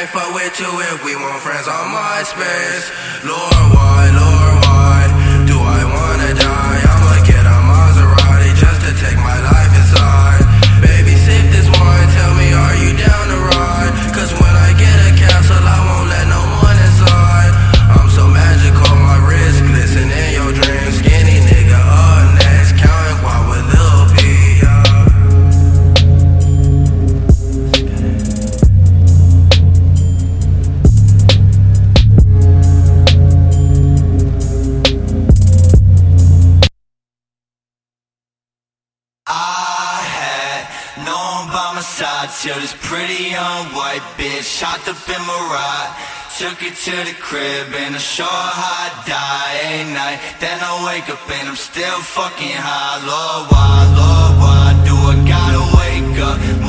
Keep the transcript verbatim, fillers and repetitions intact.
can't fuck with you if we want friends on MySpace. Lord, why, Lord, why do I wanna die? I'ma get a Maserati just to take my life inside. Baby, sip this wine, tell me, are you down to ride? Cause when I get a castle, I won't let no one inside. I'm so magical, my wrist glisten in your dreams. Skinny nigga up next, counting guap with Lil P, yeah. Till this pretty young white bitch hopped up in my ride. Took it to the crib and I show her how I die at night. Then I wake up and I'm still fucking high. Lord, why, Lord, why do I gotta wake up?